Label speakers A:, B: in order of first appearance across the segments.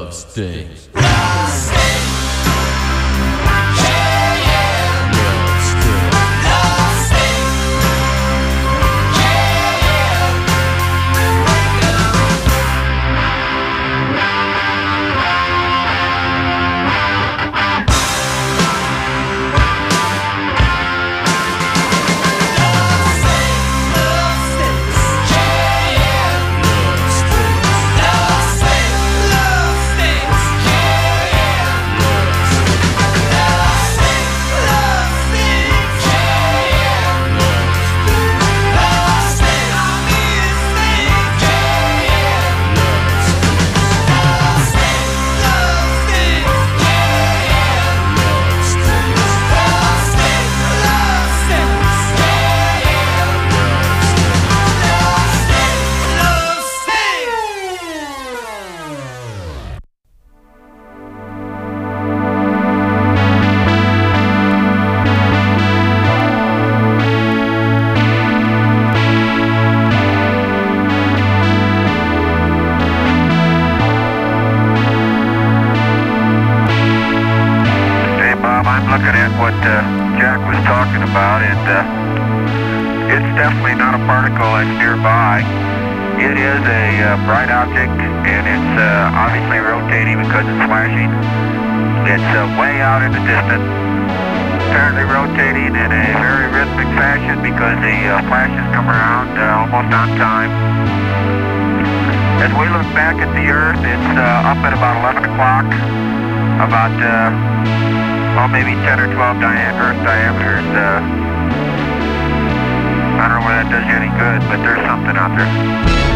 A: Love stings.
B: I'm looking at what Jack was talking about, and it's definitely not a particle that's nearby. It is a bright object, and it's obviously rotating because it's flashing. It's way out in the distance, apparently rotating in a very rhythmic fashion because the flashes come around almost on time. As we look back at the Earth, it's up at about 11 o'clock, about maybe 10 or 12 Earth diameters. I don't know whether that does you any good, but there's something out there.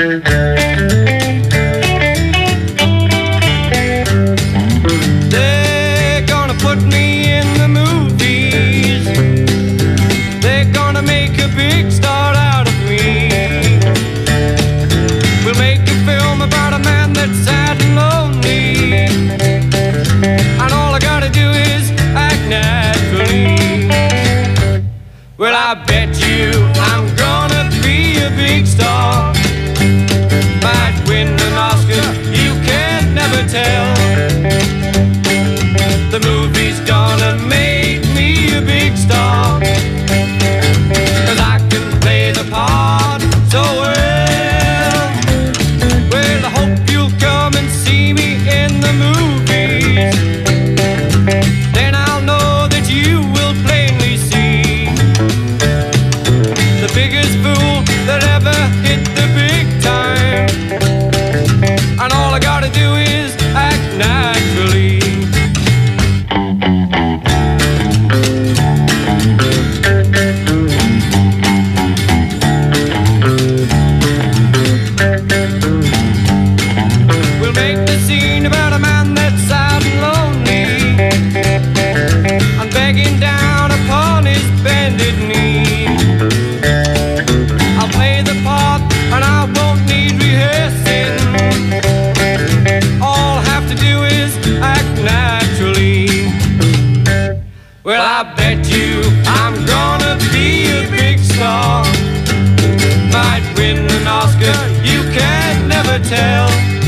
A: They're gonna put me in the movies. They're gonna make a big star out of me. We'll make a film about a man that's sad and lonely, and all I gotta do is act naturally. Well, I bet you I'm gonna be a big star. Might win an Oscar, you can never tell. The movie's gonna make me a big star, 'cause I can play the part so well. Well, I hope you'll come and see me in the movies. Then I'll know that you will plainly see the biggest fool that ever hit the big time. And all I gotta do is act naturally. We'll make the scene about a man that's sad and lonely, and begging down upon his bended knee. I'll play the part and I won't need rehearsing. All I have to do is act naturally. Well, I bet you I'm gonna be a big star. Might win an Oscar, you can never tell.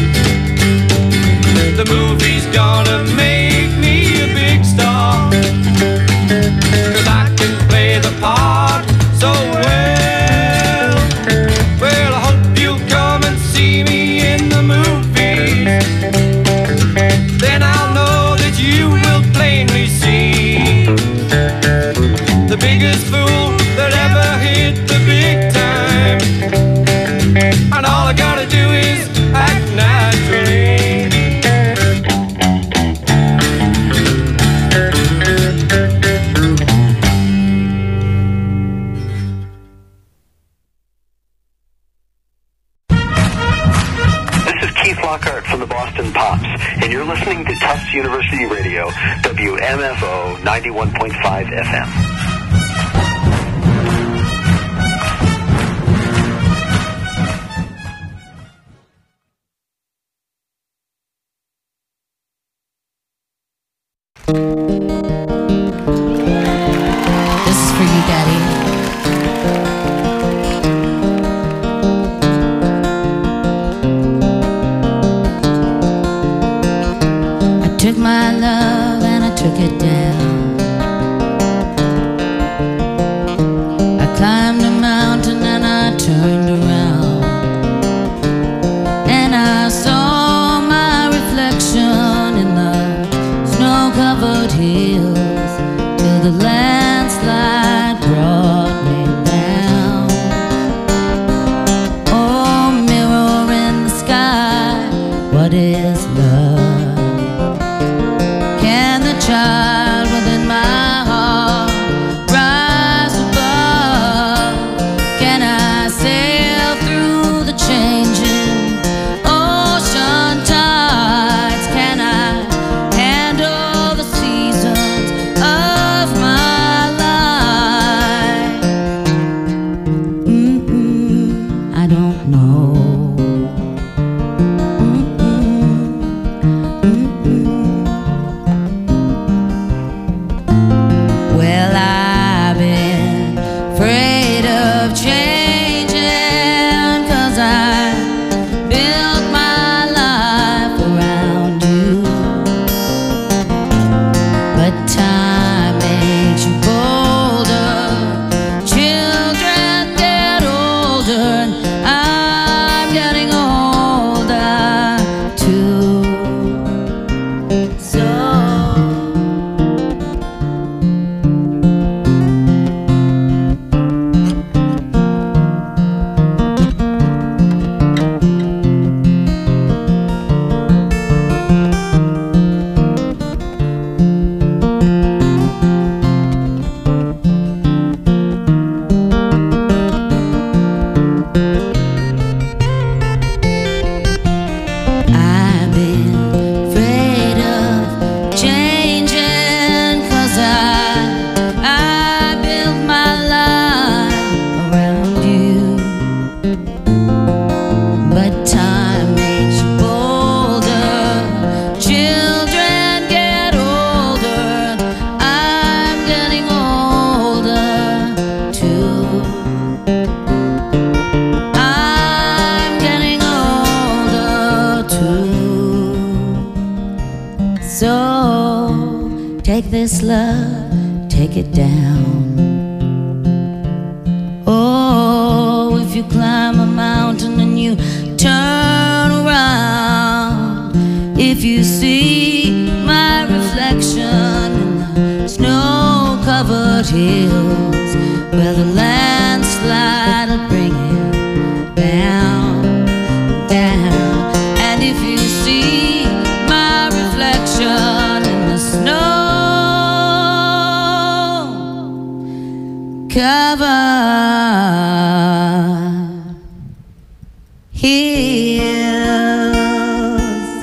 A: The movie's gonna make me a big star, 'cause I can play the part so well. Well, I hope you'll come and see me in the movies. Then I'll know that you will plainly see the biggest fool that ever hit the big time. And all I gotta do is act naturally.
C: Lockhart from the Boston Pops, and you're listening to Tufts University Radio, WMFO 91.5 FM.
D: This is for you, Daddy. Took my love and I took it down. I climbed a mountain and I turned around, and I saw my reflection in the snow-covered hills, till the landslide brought me down. Oh, mirror in the sky, what is love? Child reckless love, take it down. Oh, if you climb a mountain and you turn around, if you see my reflection in the snow-covered hills, well, the landslide will bring it down, down. And if you see my reflection in the snow-covered hills,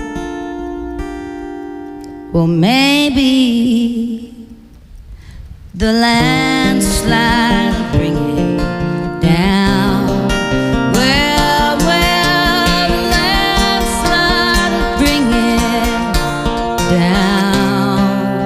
D: well, maybe the landslide will bring it down. Well, the landslide will bring it down.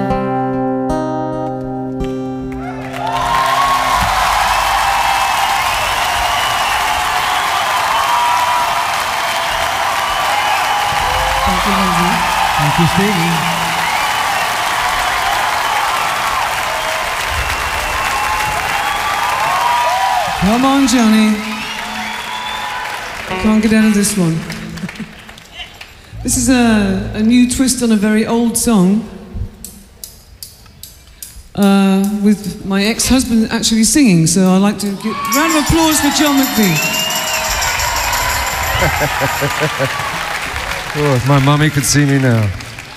E: Thank you, Lindsay.
F: Thank you, Stevie.
E: Come on, Johnny. Can't get out of this one. This is a new twist on a very old song, with my ex-husband actually singing, so I'd like to give a round of applause for John McVie.
F: Oh, if my mommy could see me now.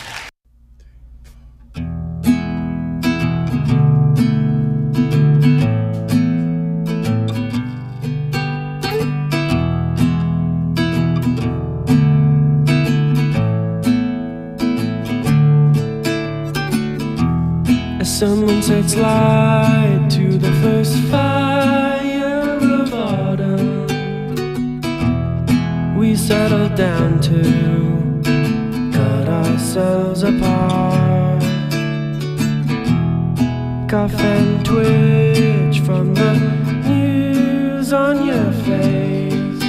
A: Someone sets light to the first fire of autumn. We settle down to cut ourselves apart. Cough and twitch from the news on your face,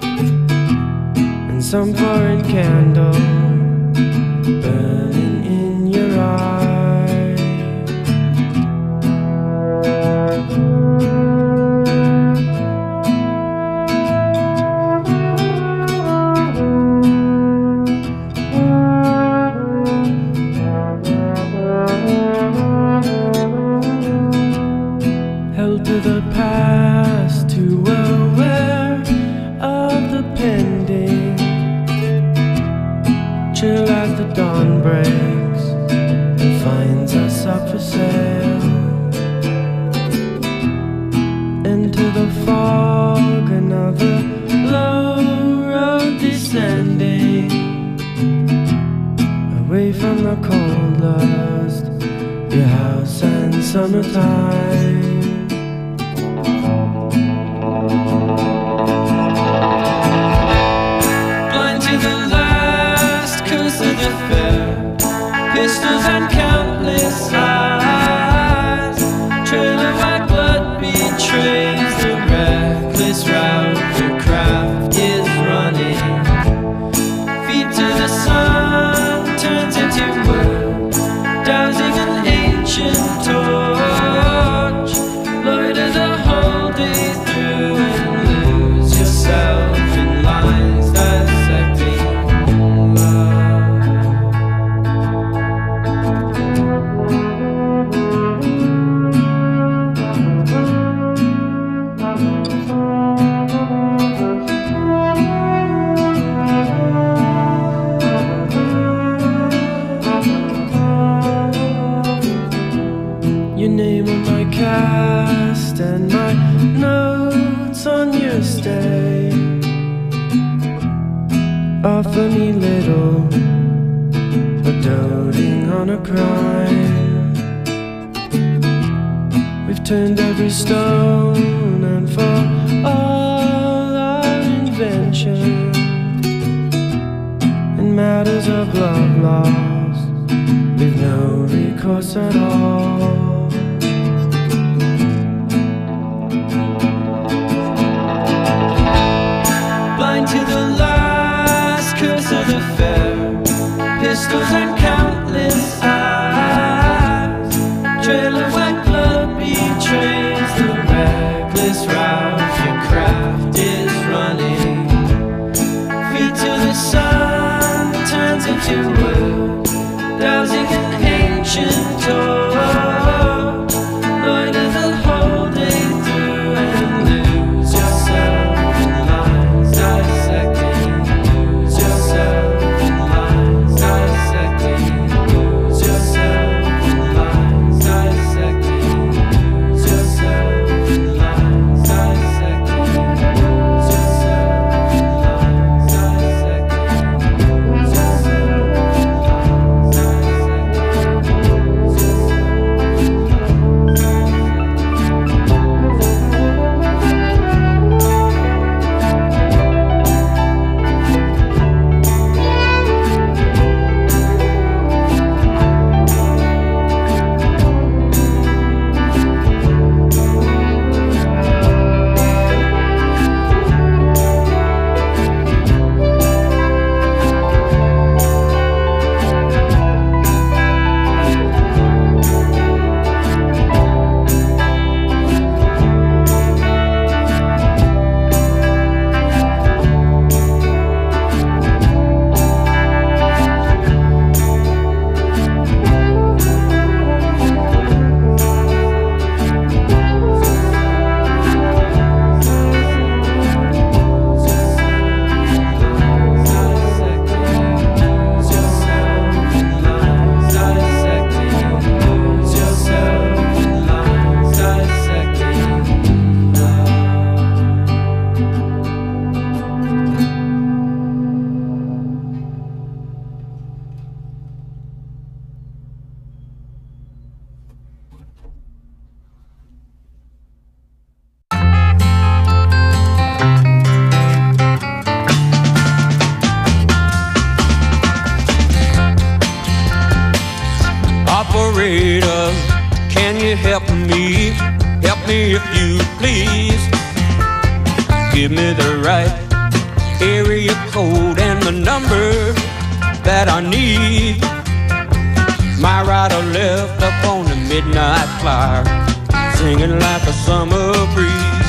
A: and some foreign candle burning in your eyes. Held to the past, too aware of the pending. Chill as the dawn breaks and finds us up for sale. Into the fog, another low road descending, away from the cold lust, your house and summertime. Blind to the last curse of the fair, pistols and countless eyes, trail of white blood betrays the reckless route your craft is running. Feet to the sun turns into wood, dousing an ancient torch. Loiter the whole day through and lose yourself in lines dissecting love. Your name on my cast and my notes on your stay offer me little, but doting on a crime. We've turned every stone, and for all our invention in matters of love lost, we've no recourse at all. Blind to the last curse of the fair, pistols and countless eyes, me, help me if you please. Give me the right area code and the number that I need. My right or left up on the midnight flyer, singing like a summer breeze.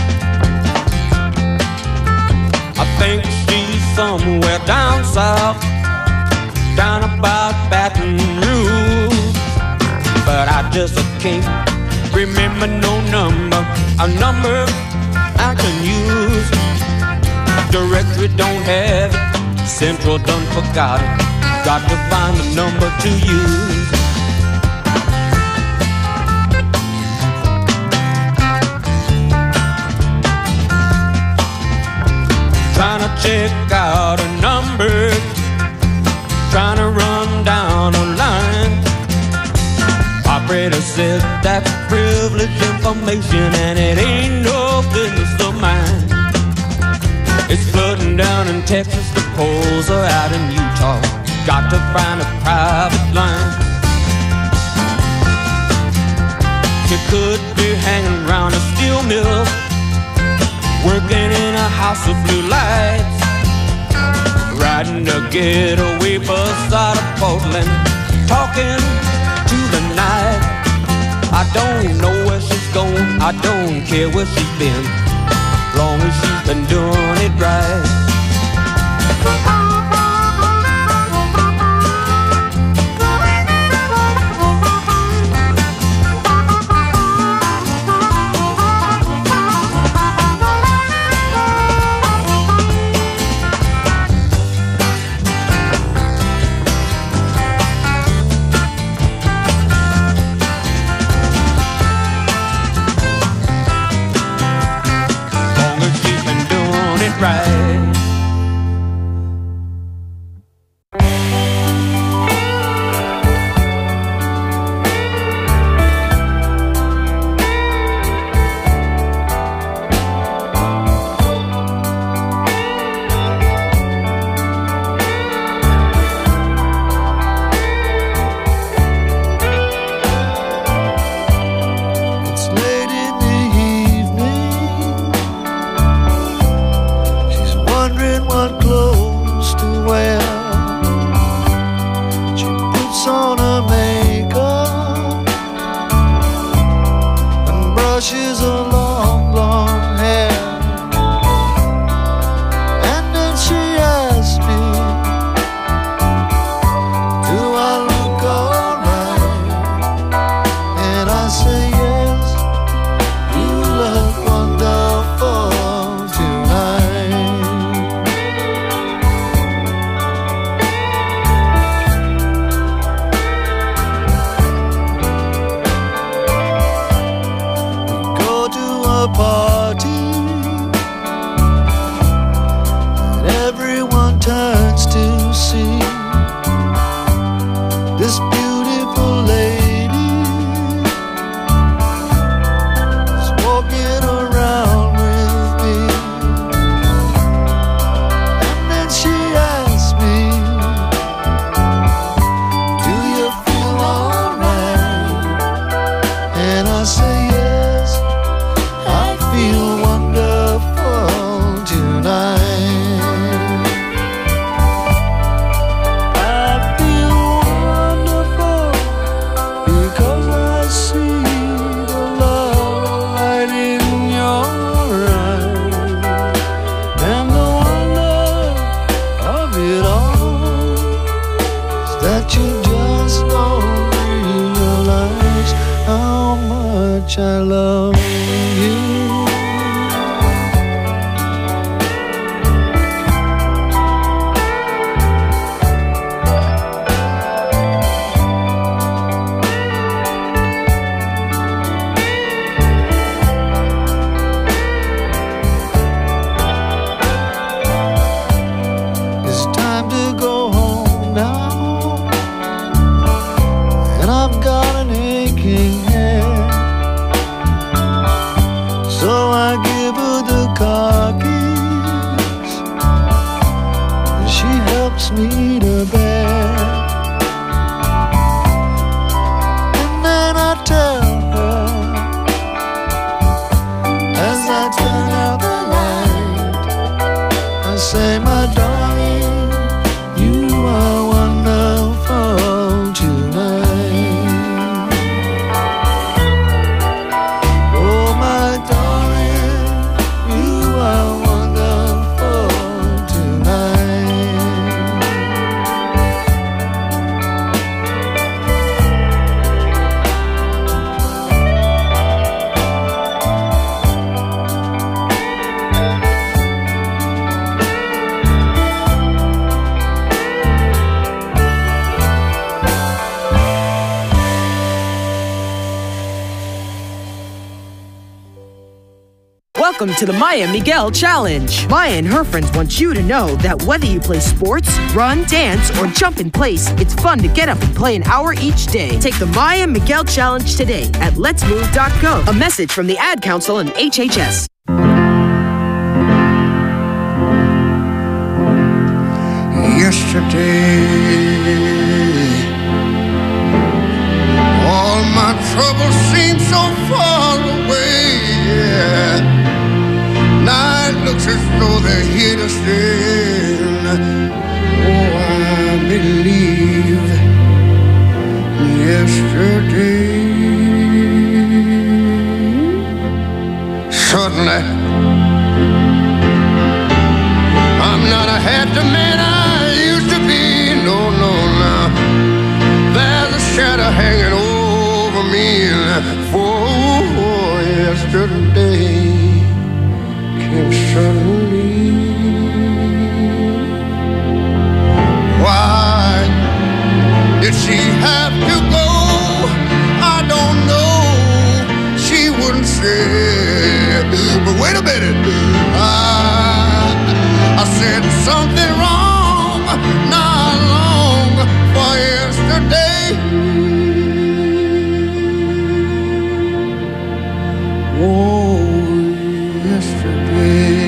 A: I think she's somewhere down south, down about Baton Rouge, but I just can't remember no number, a number I can use. Directory don't have it, Central done forgot it. Got to find a number to use. Trying to check out a number, trying to run down a line. Operator says that's privileged information and it ain't no business of mine. It's flooding down in Texas, the polls are out in Utah. Got to find a private line. She could be hanging around a steel mill, working in a house of blue lights, riding a getaway bus out of Portland, talking to the night. I don't know where she's going, I don't care where she's been, long as she's been doing it right.
G: Welcome to the Maya Miguel Challenge. Maya and her friends want you to know that whether you play sports, run, dance, or jump in place, it's fun to get up and play an hour each day. Take the Maya Miguel Challenge today at letsmove.gov. A message from the Ad Council and HHS.
H: Yesterday, all my troubles seem so far away, yeah. Now it looks as though they're here to stay. Oh, I believe yesterday. Suddenly, I'm not a happy man I used to be. No, no, no. There's a shadow hanging over me. For yesterday came suddenly. Why did she have to go? I don't know. She wouldn't say. But wait a minute. I said something wrong, not long for yesterday. Oh, yesterday.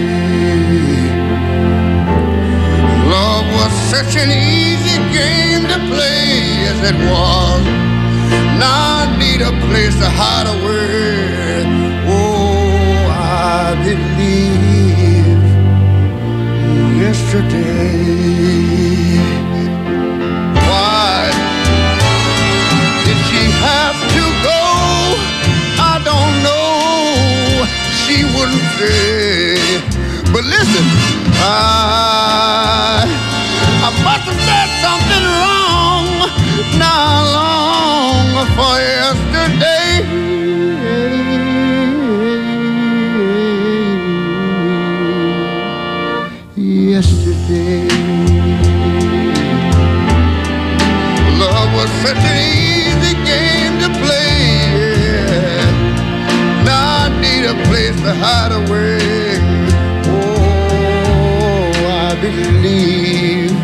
H: Love was such an easy game to play as it was. Now I need a place to hide away. Oh, I believe yesterday. Why did she have to go? I don't know. She wouldn't say. But listen, I must have said something wrong not long for yesterday. Yesterday, love was such an easy game to play, yeah. Now I need a place to hide away. Oh, I believe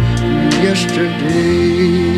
H: yesterday.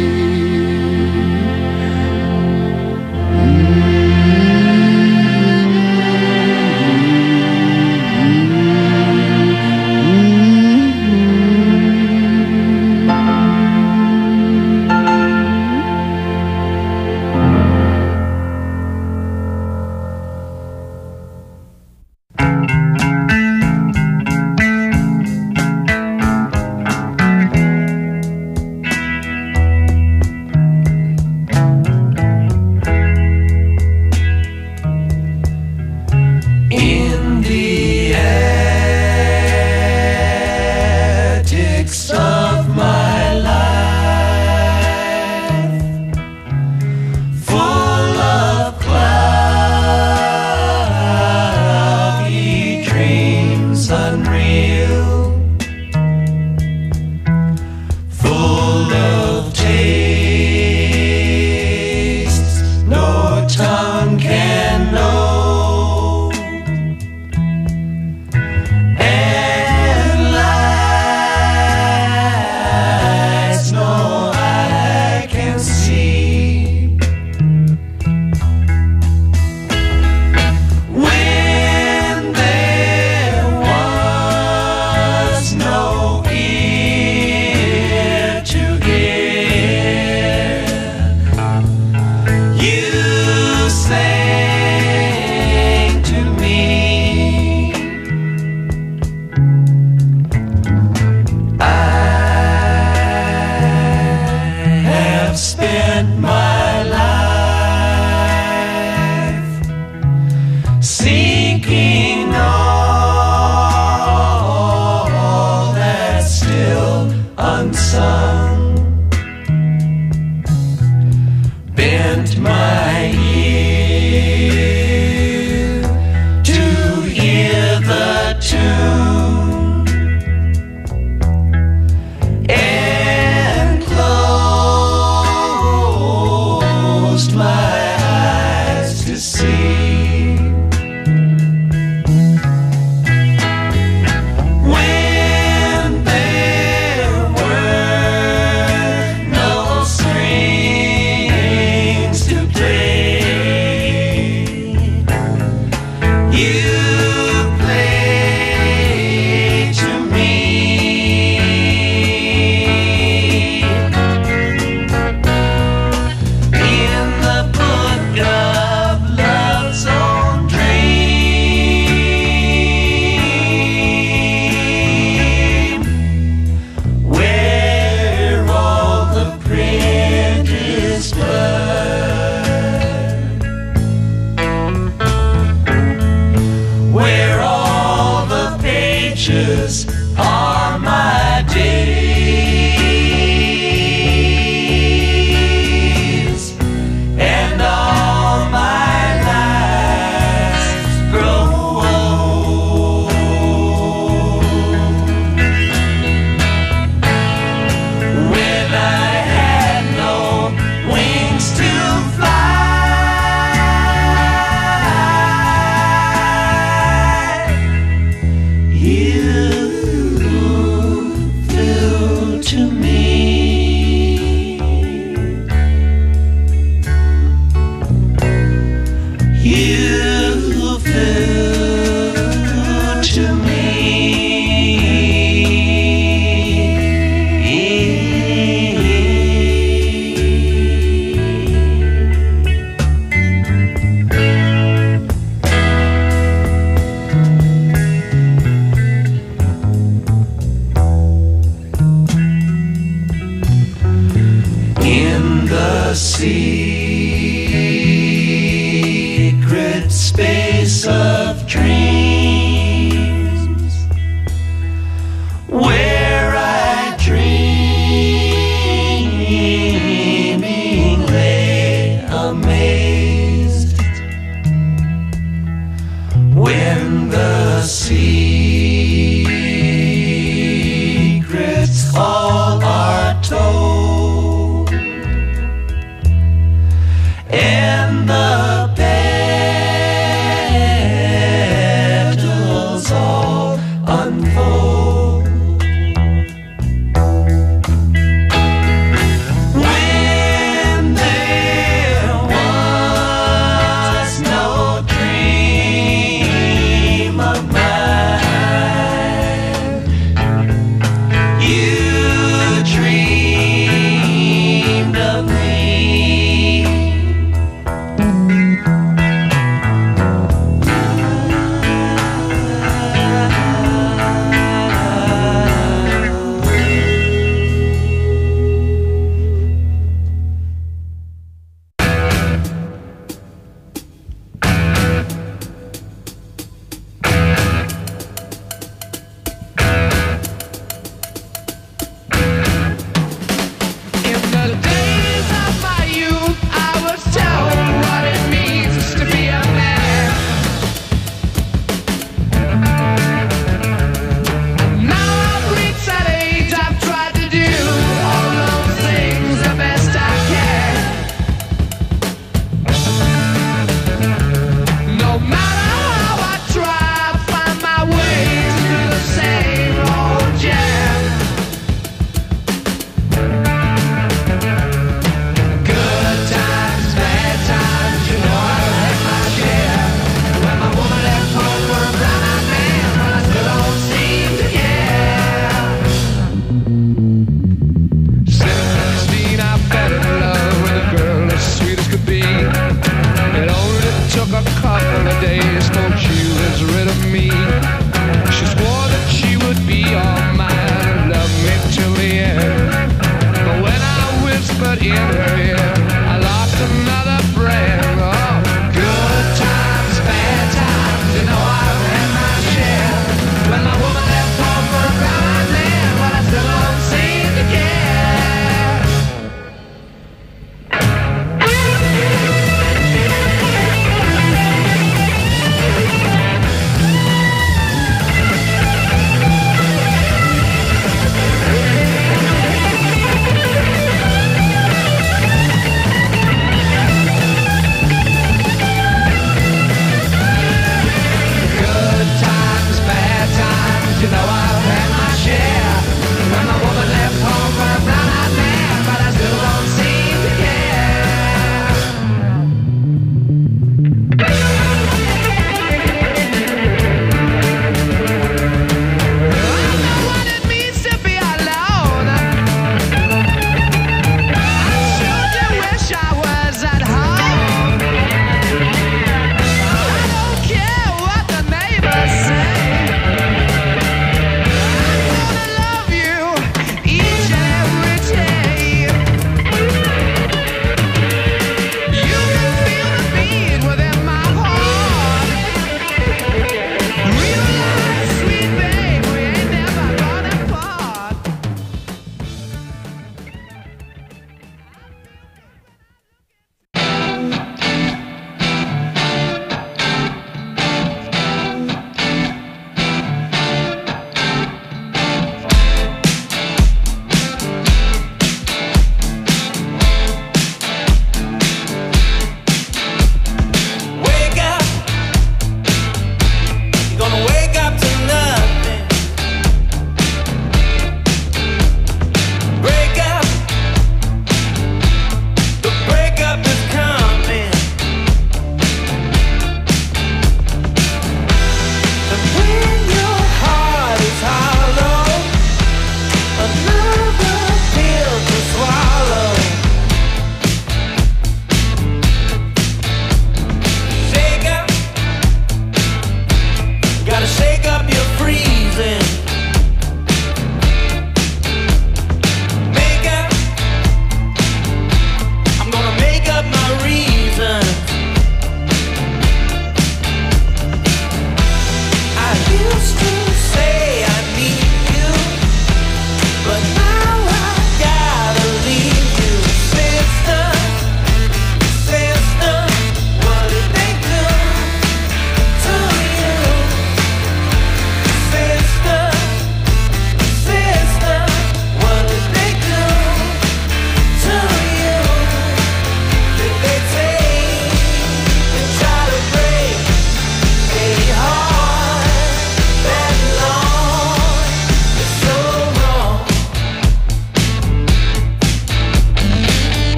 A: My eyes to see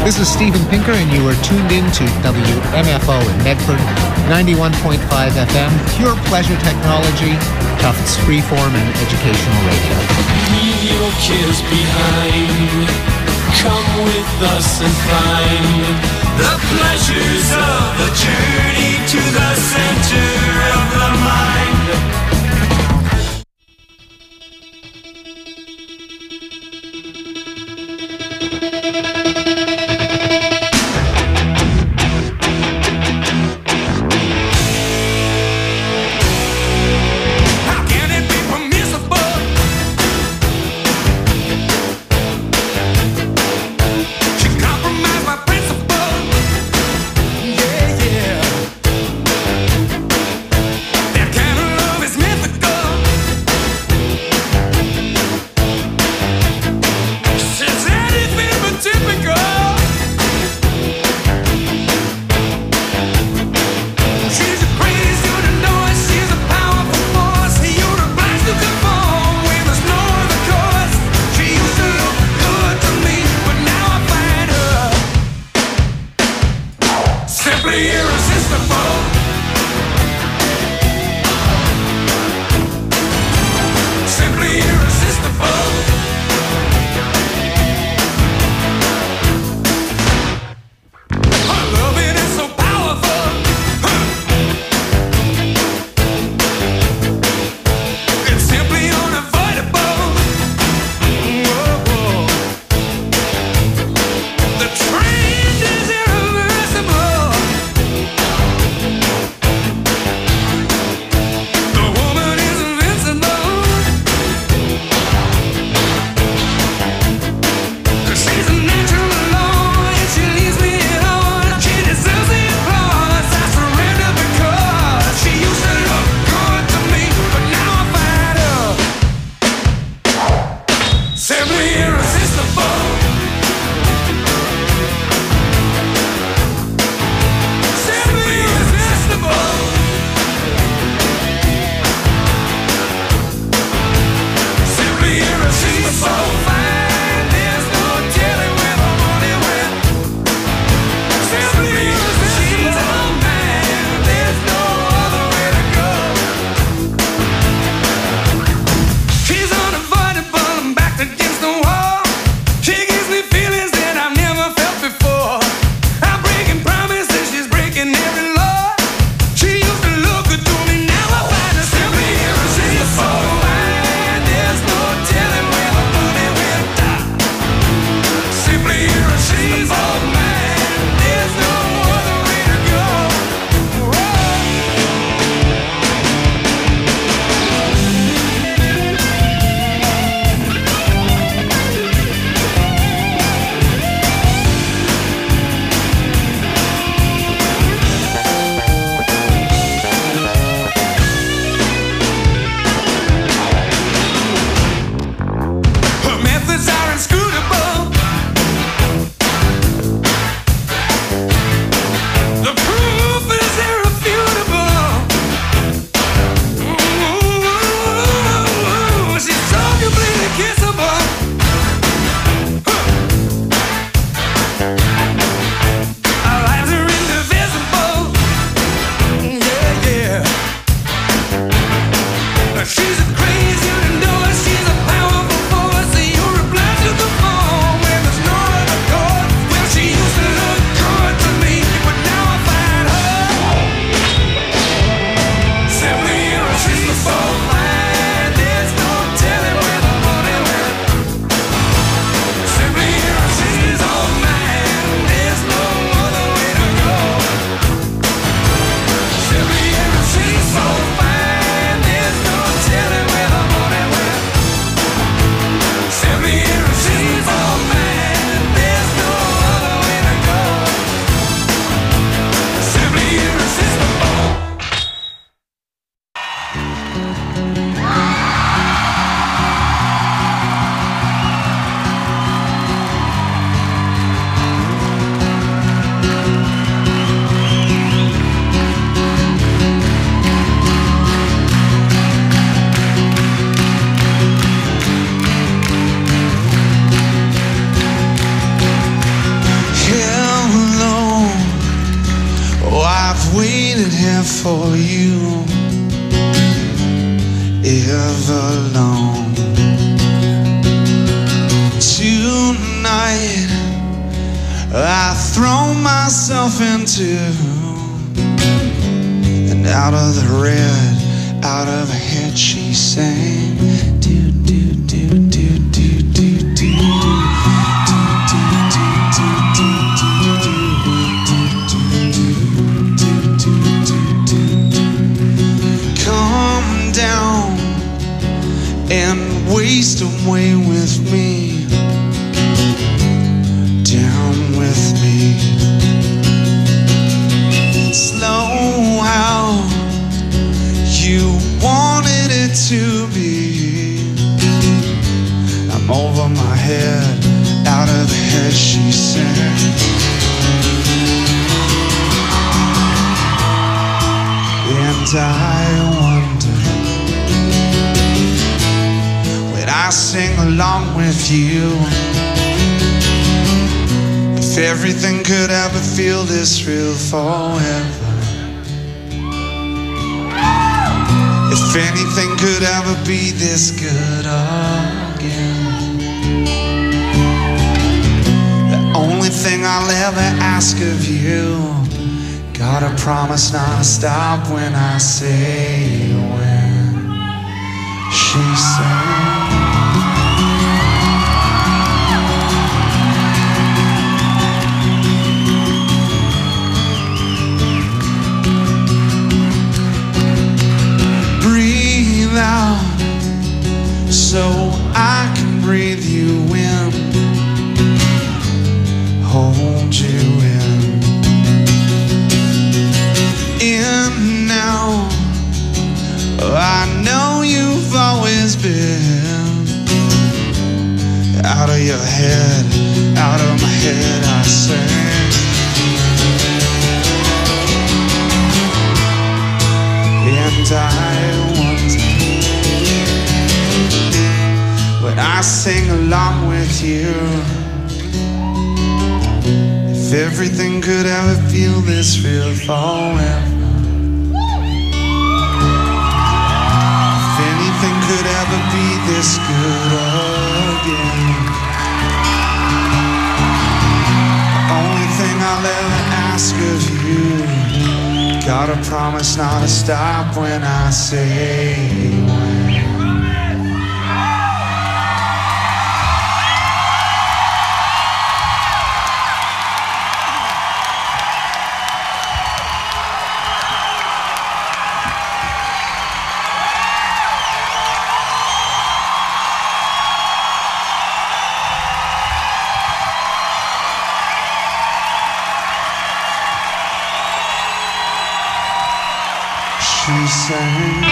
I: This is Steven Pinker, and you are tuned in to WMFO in Medford, 91.5 FM, pure pleasure technology, Tufts freeform and educational radio.
A: Leave your cares behind. Come with us and find the pleasures of the journey to the center of the mind.
J: That kind of love is for you ever long. Tonight I throw myself into, and out of the red, out of her head she sang, do do do do do do do. Come down and waste away with me, down with me. Slow how you wanted it to be. I'm over my head, out of the head she said. And I wonder, when I sing along with you, if everything could ever feel this real forever. If anything could ever be this good again. The only thing I'll ever ask of you, gotta promise not to stop when I say when. She said, breathe out so I can breathe you in, hold you in now. I know you've always been out of your head, out of my head I sang. And I wonder, when I sing along with you, if everything could ever feel this real forever. If anything could ever be this good again. The only thing I'll ever ask of you, gotta promise not to stop when I say when. She sang.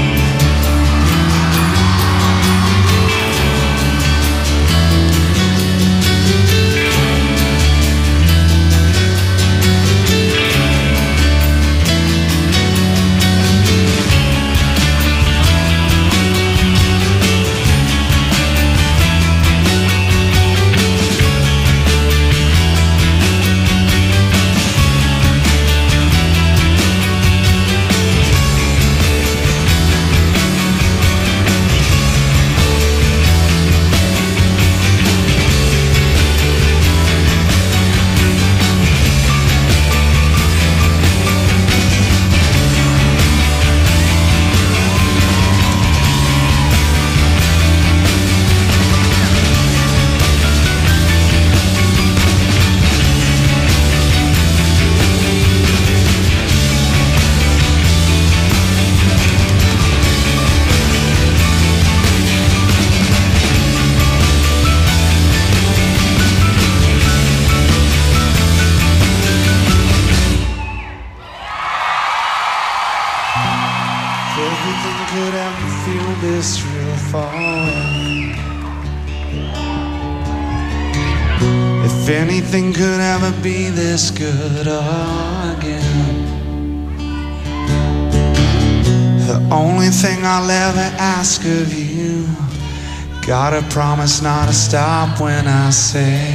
J: Everything could ever feel this real forever. If anything could ever be this good again. The only thing I'll ever ask of you, gotta promise not to stop when I say.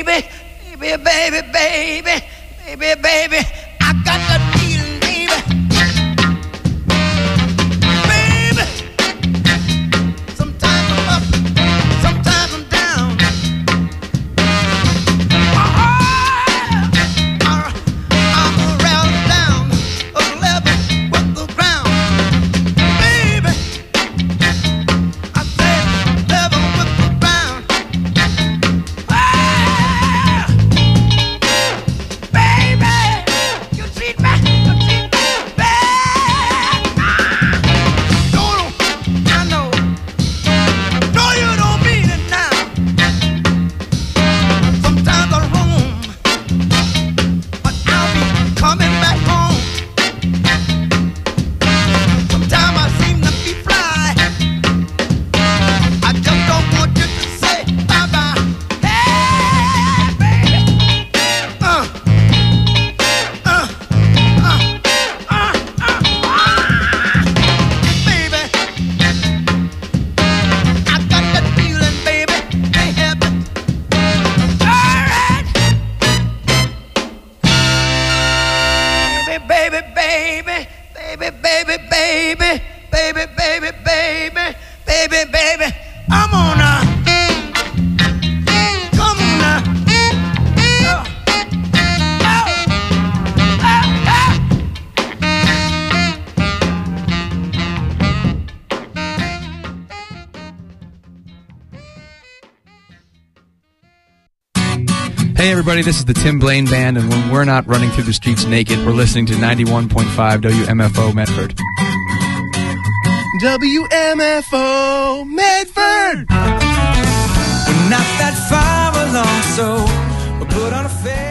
K: baby, baby, baby, baby, baby, baby, I got that feeling, baby. Baby, sometimes I'm up, sometimes I'm down. I'm around down, a level with the ground. Baby, I said level with the ground. Baby, you treat me bad. No, I know. No, you don't mean it now. Sometimes I roam, but I'll be coming back home. Sometimes I seem to be fly. I just don't want you to say bye-bye. Hey, baby. Baby, I got that feeling, baby. Can't help it. All right. Baby, baby, baby, baby, baby, baby, baby, baby, baby, baby. I'm on now. Come on now.
L: Hey everybody, this is the Tim Blaine Band, and when we're not running through the streets naked, we're listening to 91.5 WMFO Medford.
A: WMFO Medford. We're not that far along, so we'll put on a fair.